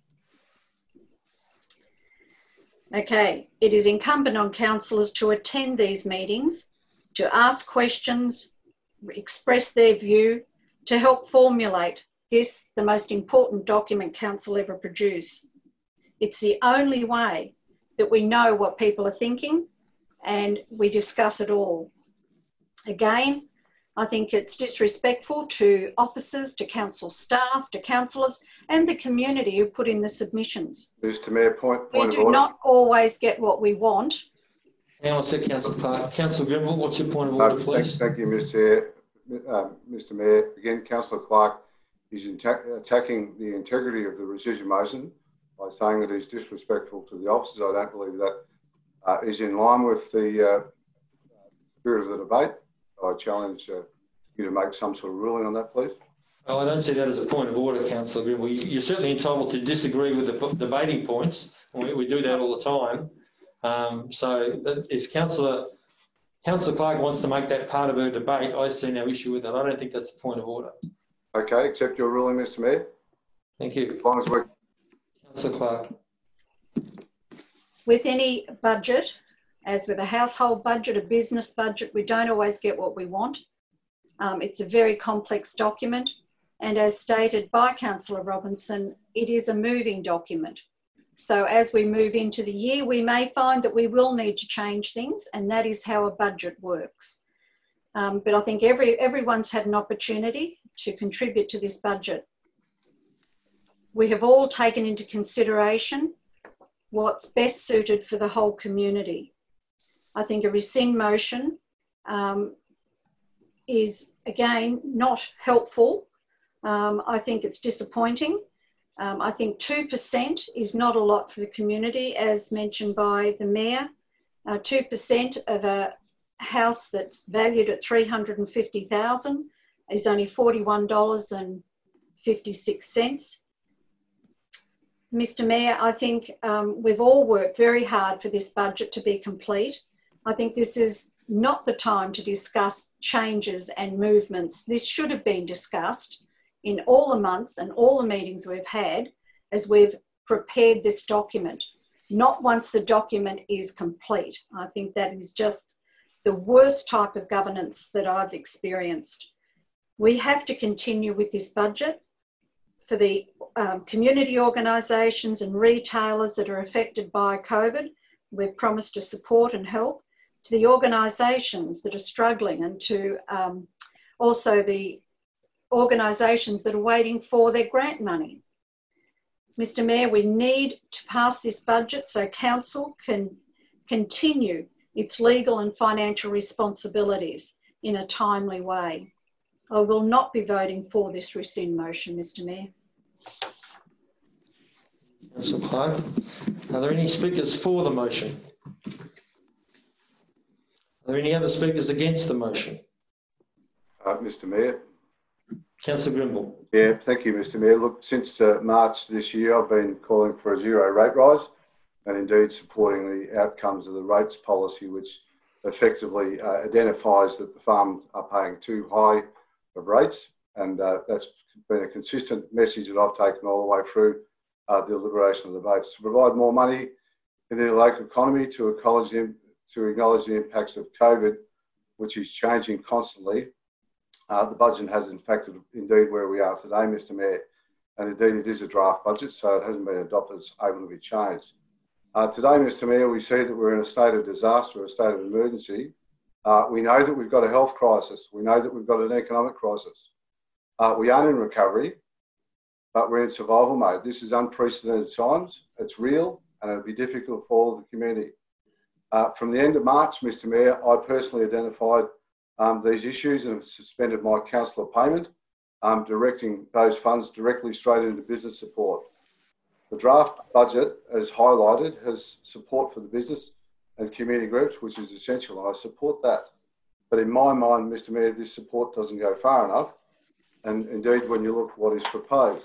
Okay, it is incumbent on councillors to attend these meetings, to ask questions, express their view, to help formulate this, the most important document council ever produce. It's the only way that we know what people are thinking and we discuss it all. Again, I think it's disrespectful to officers, to council staff, to councillors and the community who put in the submissions.
Mister Mayor, point, point
we
of
do
order.
not always get what we want.
Hang on a second, Councillor Clark. Councillor Grimble, what's your point of order,
Uh,
please?
thank, thank you, Mister Uh, Mister Mayor. Again, Councillor Clark is attacking the integrity of the rescission motion by saying that he's disrespectful to the officers. I don't believe that uh, is in line with the uh, spirit of the debate. I challenge uh, you to make some sort of ruling on that, please.
Oh, I don't see that as a point of order, Councillor Grimble. You're certainly entitled to disagree with the debating points. We, we do that all the time. Um, so if Councillor Councillor Clark wants to make that part of her debate, I see no issue with that. I don't think that's a point of order.
Okay, accept your ruling, Mister Mayor.
Thank you.
As long as we're...
Councillor Clark.
With any budget, as with a household budget, a business budget, we don't always get what we want. Um, it's a very complex document. And as stated by Councillor Robinson, it is a moving document. So as we move into the year, we may find that we will need to change things, and that is how a budget works. Um, but I think every, everyone's had an opportunity to contribute to this budget. We have all taken into consideration what's best suited for the whole community. I think a rescind motion um, is, again, not helpful. Um, I think it's disappointing. Um, I think two percent is not a lot for the community, as mentioned by the Mayor. Uh, two percent of a house that's valued at three hundred and fifty thousand dollars is only forty-one dollars and fifty-six cents. Mister Mayor, I think um, we've all worked very hard for this budget to be complete. I think this is not the time to discuss changes and movements. This should have been discussed in all the months and all the meetings we've had as we've prepared this document, not once the document is complete. I think that is just the worst type of governance that I've experienced. We have to continue with this budget for the um, community organisations and retailers that are affected by COVID. We've promised to support and help. To the organisations that are struggling, and to um, also the organisations that are waiting for their grant money. Mister Mayor, we need to pass this budget so council can continue its legal and financial responsibilities in a timely way. I will not be voting for this rescind motion, Mister Mayor.
Councillor Clark, are there any speakers for the motion? Are there any other speakers against the motion?
Uh, Mister Mayor.
Councillor Grimble.
Yeah, thank you, Mister Mayor. Look, since uh, March this year, I've been calling for a zero rate rise and indeed supporting the outcomes of the rates policy, which effectively uh, identifies that the farms are paying too high of rates. And uh, that's been a consistent message that I've taken all the way through uh, the deliberation of the votes. To provide more money in the local economy to acknowledge the, to acknowledge the impacts of COVID, which is changing constantly. Uh, the budget has in fact indeed where we are today, Mister Mayor, and indeed it is a draft budget, so it hasn't been adopted, it's able to be changed. Uh, today, Mister Mayor, we see that we're in a state of disaster, a state of emergency. Uh, we know that we've got a health crisis. We know that we've got an economic crisis. Uh, we aren't in recovery, but we're in survival mode. This is unprecedented times. It's real, and it'll be difficult for all of the community. Uh, from the end of March, Mister Mayor, I personally identified um, these issues and have suspended my councillor payment, um, directing those funds directly straight into business support. The draft budget, as highlighted, has support for the business and community groups, which is essential, and I support that. But in my mind, Mister Mayor, this support doesn't go far enough, and indeed when you look at what is proposed.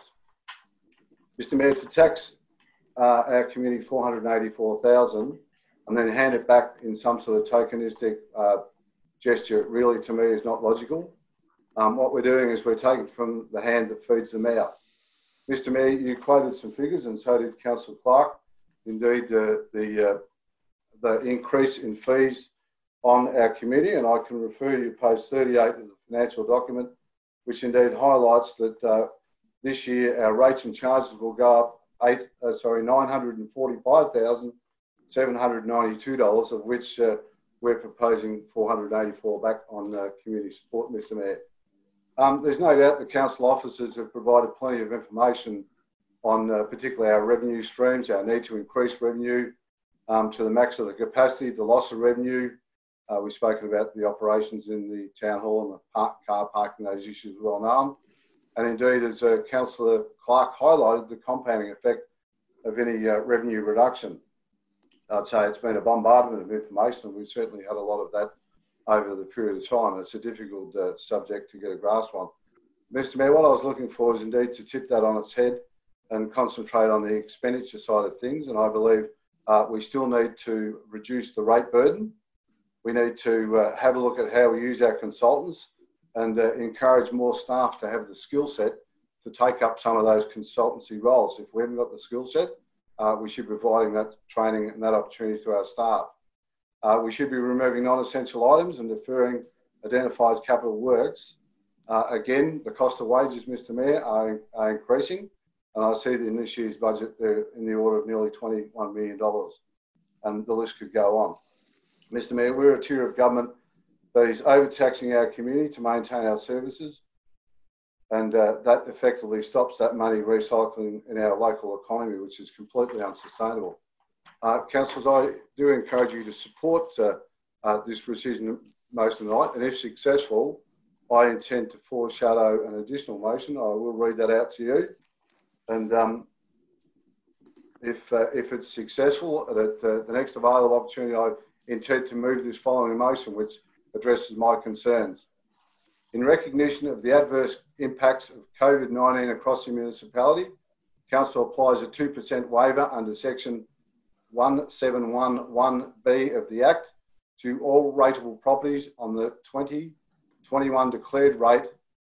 Mister Mayor, to tax uh, our community four hundred eighty-four thousand dollars and then hand it back in some sort of tokenistic uh, gesture, really to me is not logical. Um, what we're doing is we're taking from the hand that feeds the mouth. Mister Mayor, you quoted some figures, and so did Councillor Clark. Indeed, uh, the uh, the increase in fees on our committee, and I can refer you to page thirty-eight of the financial document, which indeed highlights that uh, this year our rates and charges will go up eight, uh, sorry, nine hundred forty-five thousand seven hundred ninety-two dollars, of which uh, we're proposing four hundred eighty-four back on uh, community support, Mister Mayor. Um, there's no doubt the council officers have provided plenty of information on uh, particularly our revenue streams, our need to increase revenue um, to the max of the capacity, the loss of revenue. Uh, we've spoken about the operations in the town hall and the park, car parking, those issues well known. And indeed, as uh, Councillor Clark highlighted, the compounding effect of any uh, revenue reduction. I'd say it's been a bombardment of information, and we've certainly had a lot of that over the period of time. It's a difficult uh, subject to get a grasp on. Mister Mayor, what I was looking for is indeed to tip that on its head and concentrate on the expenditure side of things. And I believe uh, we still need to reduce the rate burden. We need to uh, have a look at how we use our consultants and uh, encourage more staff to have the skill set to take up some of those consultancy roles. If we haven't got the skill set, uh, we should be providing that training and that opportunity to our staff. Uh, we should be removing non-essential items and deferring identified capital works. Uh, again, the cost of wages, Mister Mayor, are, are increasing, and I see that in this year's budget they're in the order of nearly twenty-one million dollars, and the list could go on. Mister Mayor, we're a tier of government that is overtaxing our community to maintain our services, and uh, that effectively stops that money recycling in our local economy, which is completely unsustainable. Uh, Councillors, I do encourage you to support uh, uh, this rescission motion tonight, and if successful, I intend to foreshadow an additional motion. I will read that out to you, and um, if uh, if it's successful, at uh, the next available opportunity, I intend to move this following motion, which addresses my concerns. In recognition of the adverse impacts of COVID nineteen across the municipality, Council applies a two percent waiver under section one seven one one B of the Act to all rateable properties on the twenty twenty-one declared rate.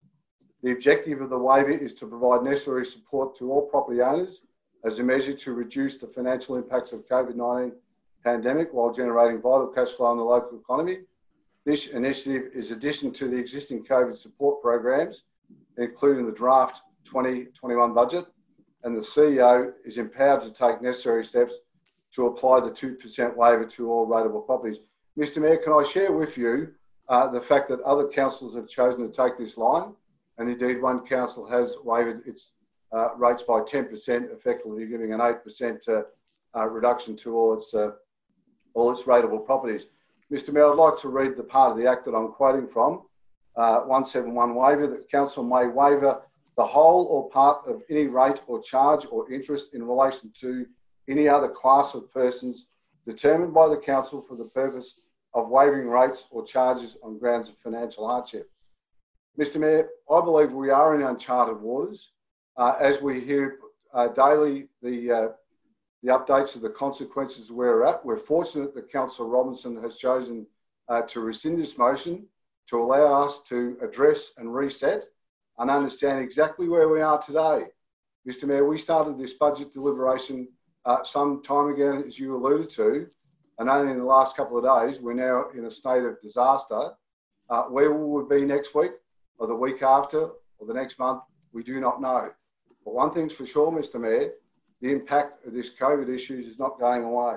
The objective of the waiver is to provide necessary support to all property owners as a measure to reduce the financial impacts of COVID nineteen pandemic while generating vital cash flow in the local economy. This initiative is addition to the existing COVID support programs, including the draft twenty twenty-one budget, and the C E O is empowered to take necessary steps to apply the two percent waiver to all rateable properties. Mister Mayor, can I share with you uh, the fact that other councils have chosen to take this line, and indeed one council has waived its uh, rates by ten percent, effectively giving an eight percent uh, uh, reduction to all its, uh, all its rateable properties. Mister Mayor, I'd like to read the part of the Act that I'm quoting from, uh, one seven one waiver, that council may waiver the whole or part of any rate or charge or interest in relation to any other class of persons determined by the council for the purpose of waiving rates or charges on grounds of financial hardship. Mister Mayor, I believe we are in uncharted waters. Uh, as we hear uh, daily the, uh, the updates of the consequences where we're at, we're fortunate that Councillor Robinson has chosen uh, to rescind this motion to allow us to address and reset and understand exactly where we are today. Mister Mayor, we started this budget deliberation uh, some time ago, as you alluded to, and only in the last couple of days, we're now in a state of disaster. Uh, where will we be next week or the week after or the next month? We do not know. But one thing's for sure, Mister Mayor, the impact of this COVID issues is not going away.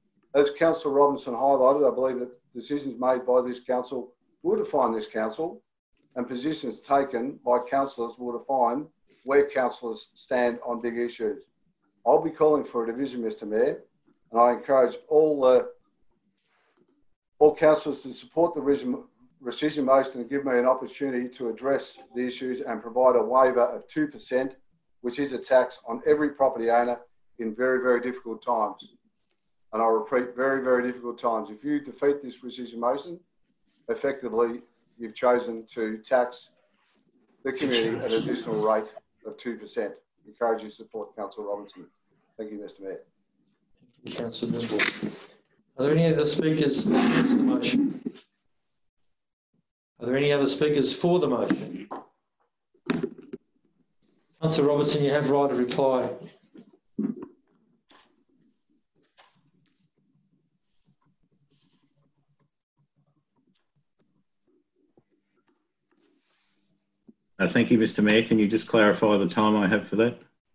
As Councillor Robinson highlighted, I believe that decisions made by this council will define this council, and positions taken by councillors will define where councillors stand on big issues. I'll be calling for a division, Mister Mayor, and I encourage all, uh, all councillors to support the rescission motion and give me an opportunity to address the issues and provide a waiver of two percent, which is a tax on every property owner in very, very difficult times. And I'll repeat, very, very difficult times. If you defeat this rescission motion, effectively, you've chosen to tax the community at an additional rate of two percent. Encourage you to support Councillor Robinson. Thank you, Mister Mayor.
Thank you, Councillor Griswold. Are there any other speakers against the motion? Are there any other speakers for the motion? Councillor Robertson, you have right to reply.
Uh, thank you, Mister Mayor. Can you just clarify the time I have for that?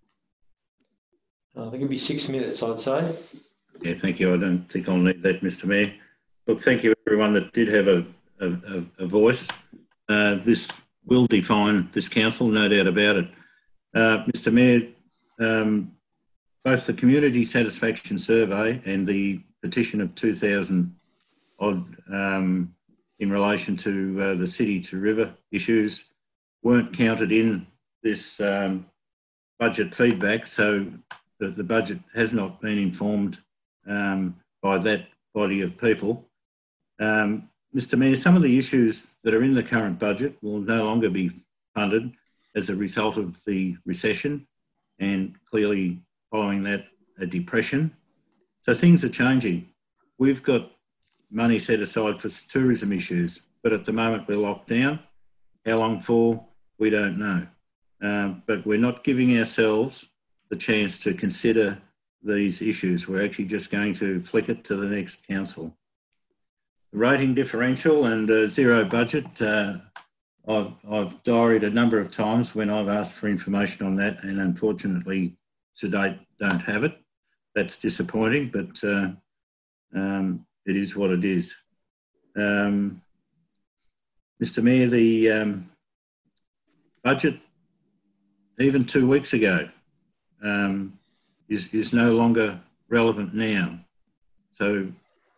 Uh, I think it'll be six minutes, I'd say.
Yeah, thank you. I don't think I'll need that, Mister Mayor. Look, thank you everyone that did have a, a, a voice. Uh, this will define this council, no doubt about it. Uh, Mister Mayor, um, both the community satisfaction survey and the petition of two thousand odd um, in relation to uh, the city to river issues weren't counted in this um, budget feedback, so the, the budget has not been informed um, by that body of people. Um, Mister Mayor, some of the issues that are in the current budget will no longer be funded as a result of the recession and clearly following that a depression. So things are changing. We've got money set aside for tourism issues, but at the moment we're locked down. How long for? We don't know. Um, but we're not giving ourselves the chance to consider these issues. We're actually just going to flick it to the next council. The rating differential and uh, zero budget, uh, I've, I've diaried a number of times when I've asked for information on that, and unfortunately to date don't have it. That's disappointing, but uh, um, it is what it is. Um, Mister Mayor, the um, budget, even two weeks ago, um, is, is no longer relevant now. So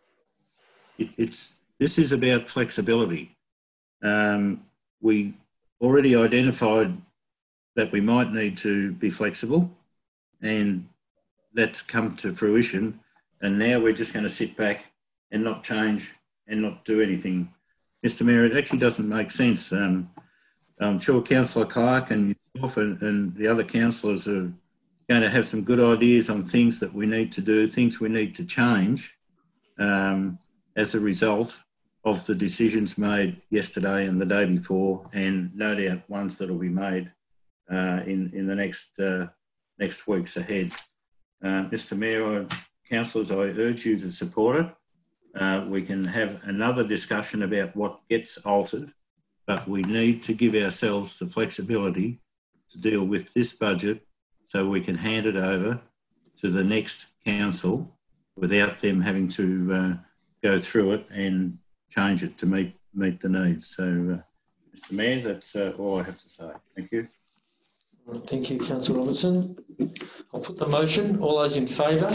it, it's, this is about flexibility. Um, we already identified that we might need to be flexible, and that's come to fruition. And now we're just going to sit back and not change and not do anything. Mister Mayor, it actually doesn't make sense. Um, I'm sure Councillor Clark and yourself and, and the other councillors are going to have some good ideas on things that we need to do, things we need to change um, as a result of the decisions made yesterday and the day before, and no doubt ones that will be made uh, in, in the next, uh, next weeks ahead. Uh, Mister Mayor, councillors, I urge you to support it. Uh, we can have another discussion about what gets altered, but we need to give ourselves the flexibility to deal with this budget so we can hand it over to the next council without them having to uh, go through it and change it to meet meet the needs. So, uh, Mister Mayor, that's uh, all I have to say. Thank you.
Thank you, Councillor Robertson. I'll put the motion. All those in favour?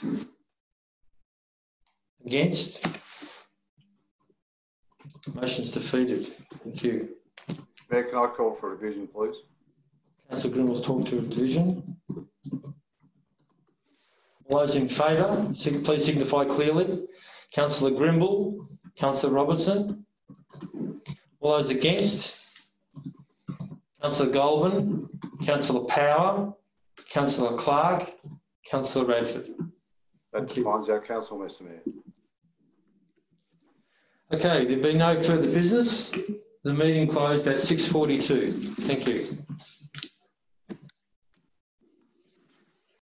Against? Motion's defeated. Thank you.
Mayor, can I call for a division, please?
Councillor Grimmell's talked to a division. All those in favour, please signify clearly. Councillor Grimble, Councillor Robertson. All those against? Councillor Goulburn, Councillor Power, Councillor Clark, Councillor Radford.
That defines our council, Mister Mayor.
Okay, there being no further business, the meeting closed at six forty-two. Thank you.